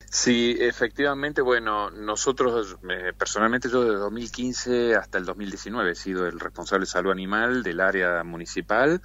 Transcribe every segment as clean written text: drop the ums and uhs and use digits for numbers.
Sí, efectivamente, bueno, nosotros, personalmente yo desde 2015 hasta el 2019 he sido el responsable de salud animal del área municipal,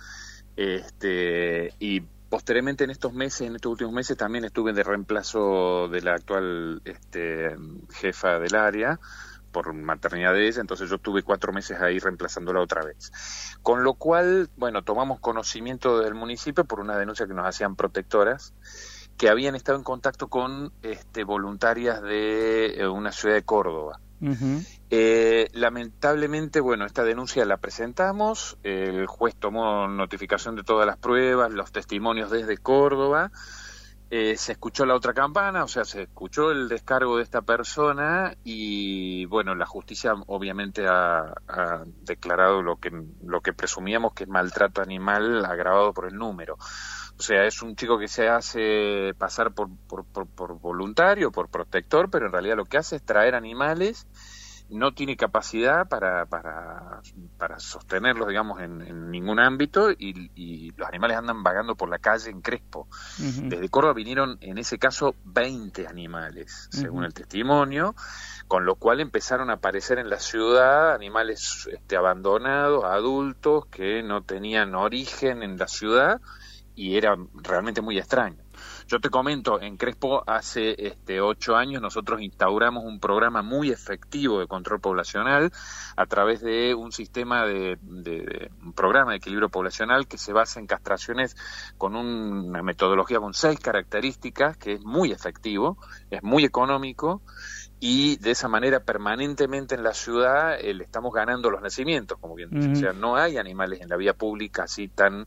y posteriormente en estos últimos meses también estuve de reemplazo de la actual jefa del área por maternidad de ella, entonces yo estuve 4 meses ahí reemplazándola otra vez. Con lo cual, bueno, tomamos conocimiento del municipio por una denuncia que nos hacían protectoras, que habían estado en contacto con voluntarias de una ciudad de Córdoba. Uh-huh. Lamentablemente, bueno, esta denuncia la presentamos, el juez tomó notificación de todas las pruebas, los testimonios desde Córdoba, se escuchó la otra campana, o sea, se escuchó el descargo de esta persona y, bueno, la justicia obviamente ha declarado lo que presumíamos que es maltrato animal agravado por el número. O sea, es un chico que se hace pasar por voluntario, por protector, pero en realidad lo que hace es traer animales, no tiene capacidad para sostenerlos, digamos, en ningún ámbito, y los animales andan vagando por la calle en Crespo. Uh-huh. Desde Córdoba vinieron, en ese caso, 20 animales, según Uh-huh. el testimonio, con lo cual empezaron a aparecer en la ciudad animales abandonados, adultos, que no tenían origen en la ciudad, y era realmente muy extraño. Yo te comento, en Crespo hace 8 años nosotros instauramos un programa muy efectivo de control poblacional a través de un sistema un programa de equilibrio poblacional que se basa en castraciones con una metodología con 6 características, que es muy efectivo, es muy económico, y de esa manera permanentemente en la ciudad le estamos ganando los nacimientos, como bien dice. Uh-huh. O sea, no hay animales en la vía pública así tan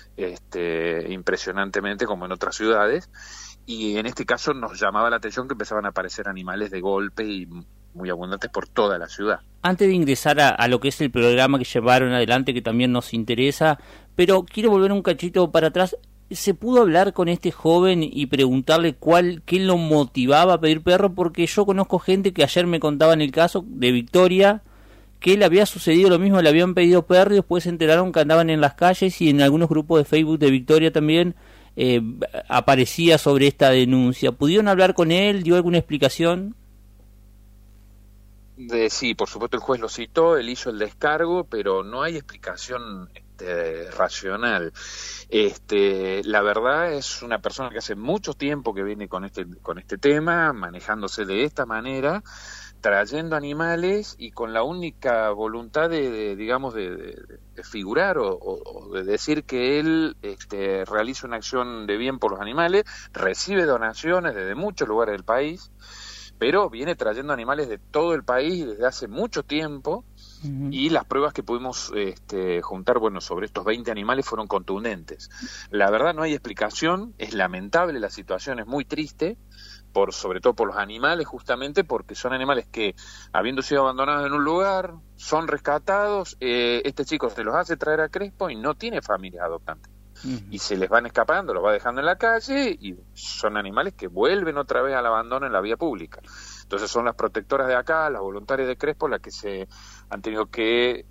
impresionantemente como en otras ciudades, y en este caso nos llamaba la atención que empezaban a aparecer animales de golpe y muy abundantes por toda la ciudad. Antes de ingresar a lo que es el programa que llevaron adelante, que también nos interesa, pero quiero volver un cachito para atrás. ¿Se pudo hablar con este joven y preguntarle qué lo motivaba a pedir perro? Porque yo conozco gente que ayer me contaba en el caso de Victoria, que le había sucedido lo mismo, le habían pedido perro y después se enteraron que andaban en las calles, y en algunos grupos de Facebook de Victoria también aparecía sobre esta denuncia. ¿Pudieron hablar con él? ¿Dio alguna explicación? Sí, por supuesto el juez lo citó, él hizo el descargo, pero no hay explicación racional. La verdad es una persona que hace mucho tiempo que viene con este tema, manejándose de esta manera, trayendo animales y con la única voluntad de figurar o de decir que él realiza una acción de bien por los animales, recibe donaciones desde muchos lugares del país, pero viene trayendo animales de todo el país desde hace mucho tiempo. Uh-huh. Y las pruebas que pudimos juntar, bueno, sobre estos 20 animales fueron contundentes. La verdad no hay explicación, es lamentable, la situación es muy triste, sobre todo por los animales, justamente porque son animales que, habiendo sido abandonados en un lugar, son rescatados, este chico se los hace traer a Crespo y no tiene familias adoptantes. Uh-huh. Y se les van escapando, los va dejando en la calle, y son animales que vuelven otra vez al abandono en la vía pública. Entonces son las protectoras de acá, las voluntarias de Crespo, las que se han tenido que,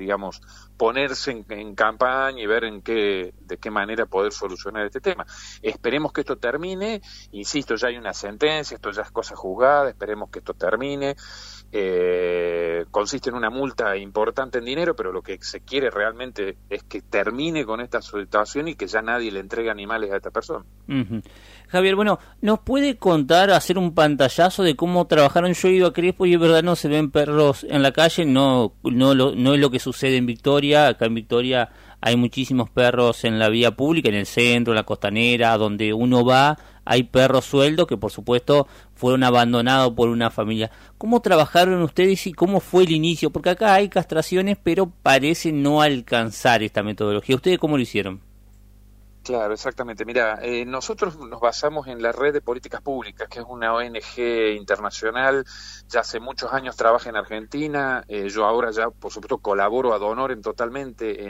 ponerse en campaña y ver de qué manera poder solucionar este tema. Esperemos que esto termine, insisto, ya hay una sentencia, esto ya es cosa juzgada, esperemos que esto termine. Consiste en una multa importante en dinero, pero lo que se quiere realmente es que termine con esta situación y que ya nadie le entregue animales a esta persona. Uh-huh. Javier, bueno, ¿nos puede contar, hacer un pantallazo de cómo trabajaron? Yo he ido a Crespo y es verdad, no se ven perros en la calle, no es lo que sucede en Victoria. Acá en Victoria hay muchísimos perros en la vía pública, en el centro, en la costanera, donde uno va, hay perros sueldos que por supuesto fueron abandonados por una familia. ¿Cómo trabajaron ustedes y cómo fue el inicio? Porque acá hay castraciones, pero parece no alcanzar esta metodología. ¿Ustedes cómo lo hicieron? Claro, exactamente. Mira, nosotros nos basamos en la Red de Políticas Públicas, que es una ONG internacional, ya hace muchos años trabaja en Argentina, yo ahora ya, por supuesto, colaboro ad honorem totalmente en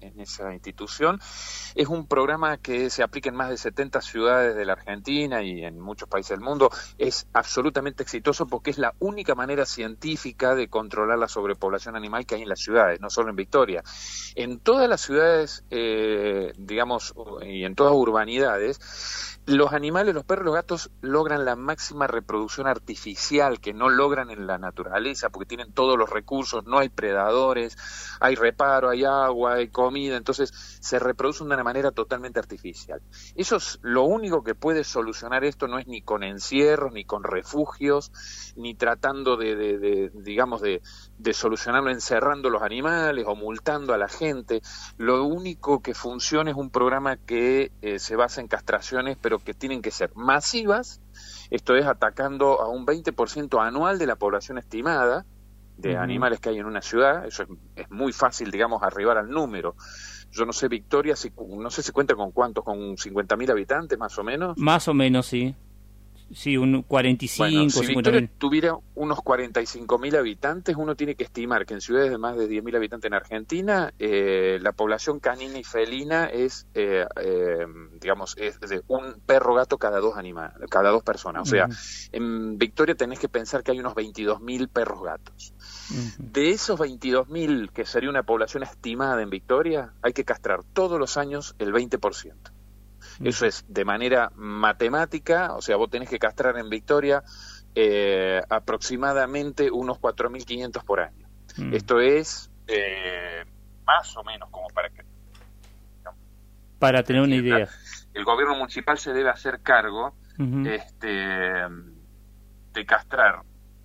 en esa institución. Es un programa que se aplica en más de 70 ciudades de la Argentina y en muchos países del mundo. Es absolutamente exitoso porque es la única manera científica de controlar la sobrepoblación animal que hay en las ciudades, no solo en Victoria. En todas las ciudades, digamos, y en todas urbanidades, los animales, los perros, los gatos logran la máxima reproducción artificial que no logran en la naturaleza porque tienen todos los recursos, no hay predadores, hay reparo, hay agua, hay comida, entonces se reproducen de una manera totalmente artificial. Eso es lo único que puede solucionar esto, no es ni con encierros, ni con refugios, ni tratando digamos, de solucionarlo encerrando los animales o multando a la gente. Lo único que funciona es un programa que se basa en castraciones, pero que tienen que ser masivas, esto es atacando a un 20% anual de la población estimada de animales que hay en una ciudad. Eso es muy fácil, digamos, arribar al número. Yo no sé, Victoria, no sé si cuenta con cuántos, con 50.000 habitantes más o menos. Más o menos, sí. Sí, un 45, bueno, si 50.000. Victoria tuviera unos 45.000 habitantes, uno tiene que estimar que en ciudades de más de 10.000 habitantes en Argentina, la población canina y felina es, digamos, es de un perro gato cada dos personas. O sea, en Victoria tenés que pensar que hay unos 22.000 perros gatos. De esos 22.000, que sería una población estimada en Victoria, hay que castrar todos los años el 20%. Eso es de manera matemática, o sea, vos tenés que castrar en Victoria aproximadamente unos 4.500 por año. Esto es más o menos como para tener una idea. El gobierno municipal se debe hacer cargo de castrar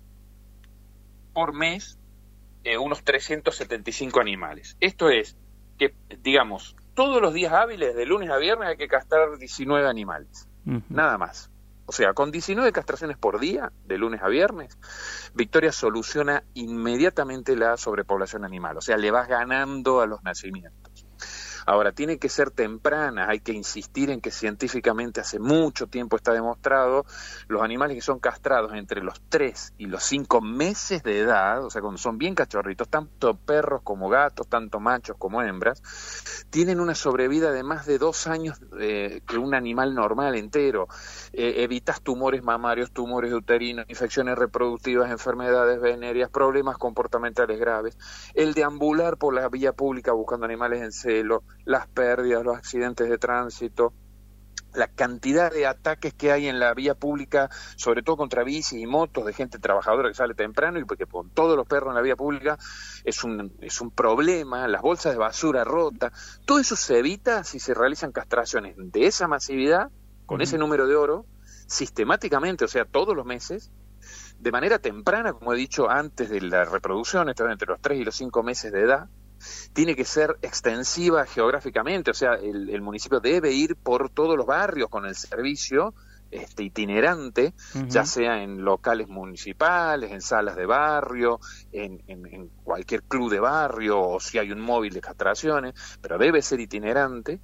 por mes unos 375 animales. Esto es que, digamos, todos los días hábiles, de lunes a viernes, hay que castrar 19 animales, nada más. O sea, con 19 castraciones por día, de lunes a viernes, Victoria soluciona inmediatamente la sobrepoblación animal. O sea, le vas ganando a los nacimientos. Ahora, tiene que ser temprana, hay que insistir en que científicamente hace mucho tiempo está demostrado, los animales que son castrados entre los 3 y los 5 meses de edad, o sea, cuando son bien cachorritos, tanto perros como gatos, tanto machos como hembras, tienen una sobrevida de más de 2 años que un animal normal entero. Evitas tumores mamarios, tumores uterinos, infecciones reproductivas, enfermedades venéreas, problemas comportamentales graves, el deambular por la vía pública buscando animales en celo, las pérdidas, los accidentes de tránsito, la cantidad de ataques que hay en la vía pública, sobre todo contra bicis y motos de gente trabajadora que sale temprano y porque con todos los perros en la vía pública es un problema, las bolsas de basura rotas, todo eso se evita si se realizan castraciones de esa masividad, con ese número de oro, sistemáticamente, o sea, todos los meses, de manera temprana, como he dicho, antes de la reproducción, esto es entre los 3 y los 5 meses de edad. Tiene que ser extensiva geográficamente, o sea, el municipio debe ir por todos los barrios con el servicio itinerante, ya sea en locales municipales, en salas de barrio, en cualquier club de barrio, o si hay un móvil de castraciones, pero debe ser itinerante.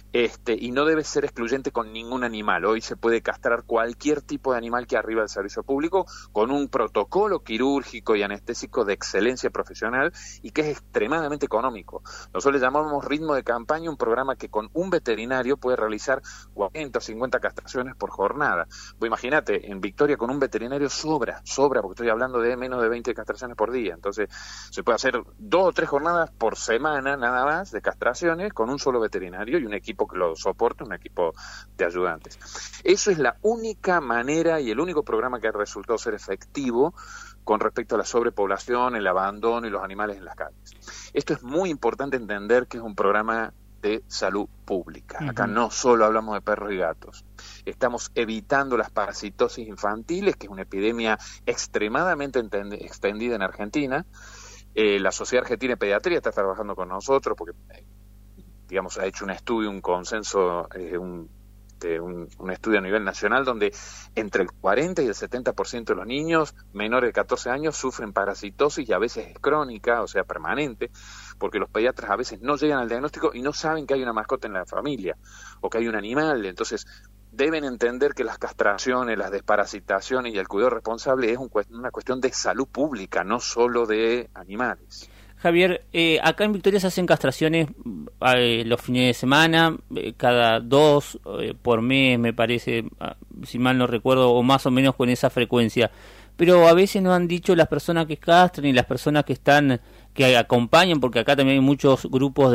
Y no debe ser excluyente con ningún animal. Hoy se puede castrar cualquier tipo de animal que arriba del servicio público con un protocolo quirúrgico y anestésico de excelencia profesional y que es extremadamente económico. Nosotros le llamamos ritmo de campaña, un programa que con un veterinario puede realizar 40 o 50 castraciones por jornada. Vos imagínate, en Victoria con un veterinario sobra, porque estoy hablando de menos de 20 castraciones por día. Entonces se puede hacer 2 o 3 jornadas por semana nada más de castraciones con un solo veterinario y un equipo que lo soporte, un equipo de ayudantes. Eso es la única manera y el único programa que ha resultado ser efectivo con respecto a la sobrepoblación, el abandono y los animales en las calles. Esto es muy importante entender que es un programa de salud pública. Acá no solo hablamos de perros y gatos. Estamos evitando las parasitosis infantiles, que es una epidemia extremadamente extendida en Argentina. La Sociedad Argentina de Pediatría está trabajando con nosotros porque digamos, ha hecho un estudio, un consenso, un estudio a nivel nacional donde entre el 40 y el 70% de los niños menores de 14 años sufren parasitosis y a veces es crónica, o sea, permanente, porque los pediatras a veces no llegan al diagnóstico y no saben que hay una mascota en la familia o que hay un animal. Entonces deben entender que las castraciones, las desparasitaciones y el cuidado responsable es una cuestión de salud pública, no solo de animales. Javier, acá en Victoria se hacen castraciones los fines de semana, cada 2 por mes, me parece, si mal no recuerdo, o más o menos con esa frecuencia. Pero a veces nos han dicho las personas que castran y las personas que acompañan, porque acá también hay muchos grupos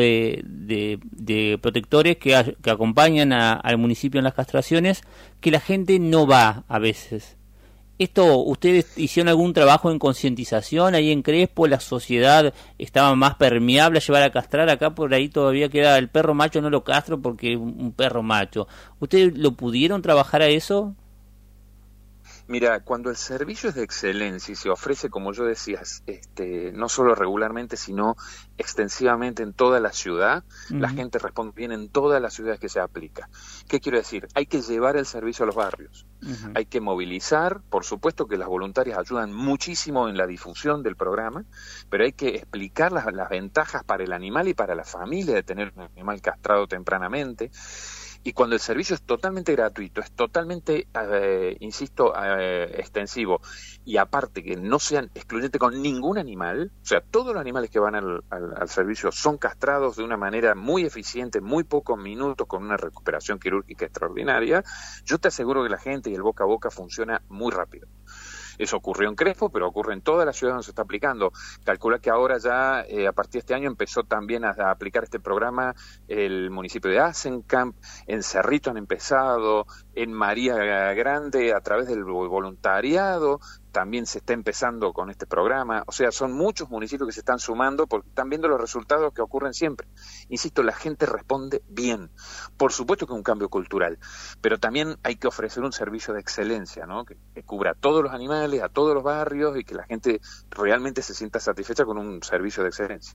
de protectores que acompañan al municipio en las castraciones, que la gente no va a veces. ¿Ustedes hicieron algún trabajo en concientización ahí en Crespo? ¿La sociedad estaba más permeable a llevar a castrar? Acá por ahí todavía queda el perro macho, no lo castro porque es un perro macho. ¿Ustedes lo pudieron trabajar a eso? Mira, cuando el servicio es de excelencia y se ofrece, como yo decía, no solo regularmente, sino extensivamente en toda la ciudad, la gente responde bien en todas las ciudades que se aplica. ¿Qué quiero decir? Hay que llevar el servicio a los barrios, hay que movilizar, por supuesto que las voluntarias ayudan muchísimo en la difusión del programa, pero hay que explicar las ventajas para el animal y para la familia de tener un animal castrado tempranamente. Y cuando el servicio es totalmente gratuito, es totalmente, extensivo, y aparte que no sean excluyentes con ningún animal, o sea, todos los animales que van al servicio son castrados de una manera muy eficiente, muy pocos minutos, con una recuperación quirúrgica extraordinaria, yo te aseguro que la gente y el boca a boca funciona muy rápido. Eso ocurrió en Crespo, pero ocurre en todas las ciudades donde se está aplicando. Calcula que ahora ya, a partir de este año, empezó también a aplicar este programa el municipio de Asenkamp, en Cerrito han empezado, en María Grande, a través del voluntariado, también se está empezando con este programa. O sea, son muchos municipios que se están sumando porque están viendo los resultados que ocurren siempre. Insisto, la gente responde bien. Por supuesto que es un cambio cultural, pero también hay que ofrecer un servicio de excelencia, ¿no? Que cubra a todos los animales, a todos los barrios y que la gente realmente se sienta satisfecha con un servicio de excelencia.